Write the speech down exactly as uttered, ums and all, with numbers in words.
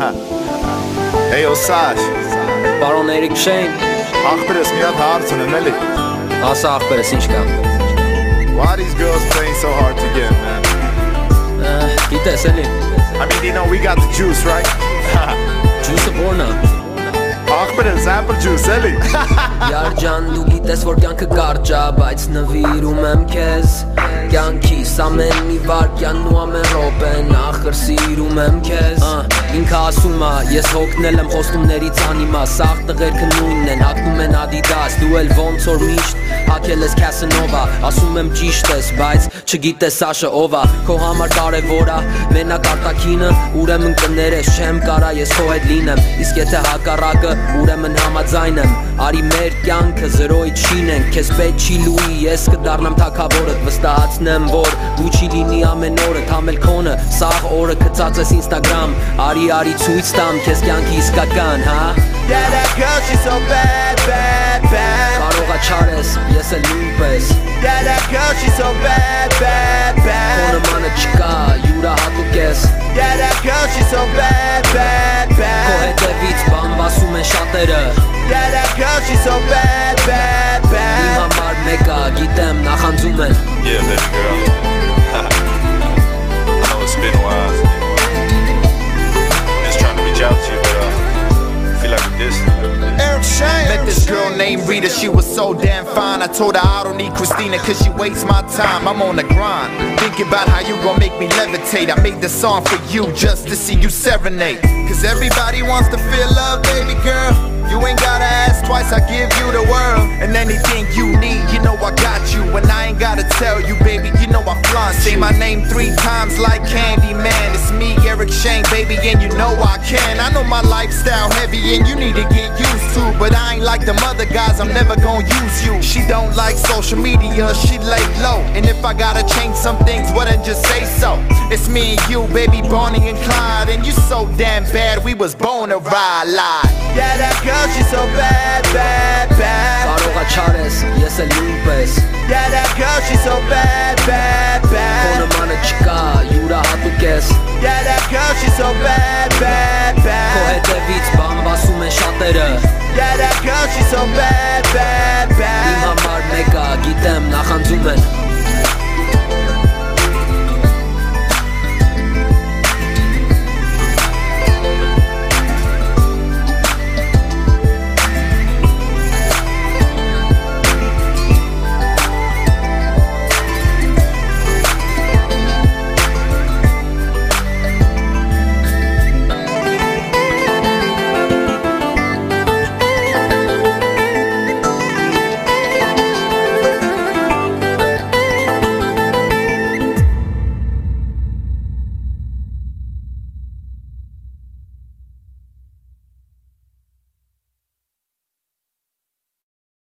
Hey, Osage. Պարոն Էրիկ Շեյն, Ախպերս մի հատ հարց ունեմ էլի։ ասա ախպերս ինչ կա։ Why are these girls playing so hard to get, man? Գիտես էլի, I mean, you know, we got the juice, right? ջուսը որն է։ Ախպերս apple juice էլի։ Յար ջան, դու գիտես որ կյանքը կարճ է, բայց նվիրում եմ քեզ կյանքիս ամեն մի վարքյանն ու ամեն րոպեն, ախր սիրում եմ քեզ։ Ինքը ասում է, ես հոգնել եմ խոստումներից անիմա, սաղ տղերքը նույնն են, հագնում են Adidas, դու էլ ոնց որ միշտ հագել ես Casanova, ասում եմ ճիշտ ես, բայց չգիտես Սաշը ով է, քո համար կարևոր է, մենակ արտաքինը, ուրեմն կներես, չեմ կարա ես քո հետ լինեմ, իսկ եթե հակառակը, ուրեմն համաձայն եմ, արի մեր կյանքը զրոյի չինենք, քեզ պետք չի լուի, ես կդառնամ թագավորդ, վստահացնեմ, որ դու չի լինի ամեն օրը, համել քոնը, սաղ օրը գծած ես Instagram, արի արի ցույց տամ քեզ կյանքի իսկական, հա? Yeah, that girl, she's so bad, bad, bad. Կարողա չարես, ես էլ նույնպես Yeah, that girl, she's so bad, bad, bad. Քո նմանը չկա, յուրահատուկ ես Yeah, that girl, she's so bad, bad, Քո bad. հետևից բամբասում են շատերը Yeah, that girl, she's so bad, bad, Իմ bad. համար մեկա, գիտեմ, նախանձում են Yeah, baby girl. I know it's been a while. Just trying to reach out to you, but uh, I feel like we're distant. Met this girl named Rita, she was so damn fine. I told her I don't need Christina cause she wastes my time. I'm on the grind, thinking about how you gon' make me levitate. I made this song for you just to see you serenade. Cause everybody wants to feel love, baby girl. You ain't gotta ask twice, I give you the world. And anything you need, you know I got you. And I ain't gotta tell you, baby, you know I flaunt. Say my name three times like Candyman. It's me, Eric Shane, baby, and you know I can. I know my lifestyle heavy and you need to get used to. But I ain't like them other guys, I'm never gonna use you. She don't like social media, she lay low. And if I gotta change some things, well then just say so. It's me and you, baby, Bonnie and Clyde. And you so damn bad, we was born to ride live. Yeah, that girl, she's so bad, bad, bad. Կարողա չարես, ես էլ նույնպես Yeah, that girl, she's so bad, bad, Քո bad. նմանը չկա, յուրահատուկ ես Yeah, that girl, she's so bad, bad, Քո bad. հետևից բամբասում են շատերը Yeah, that girl, she's so bad, bad, Իմ bad. համար մեկա, գիտեմ, նախանձում են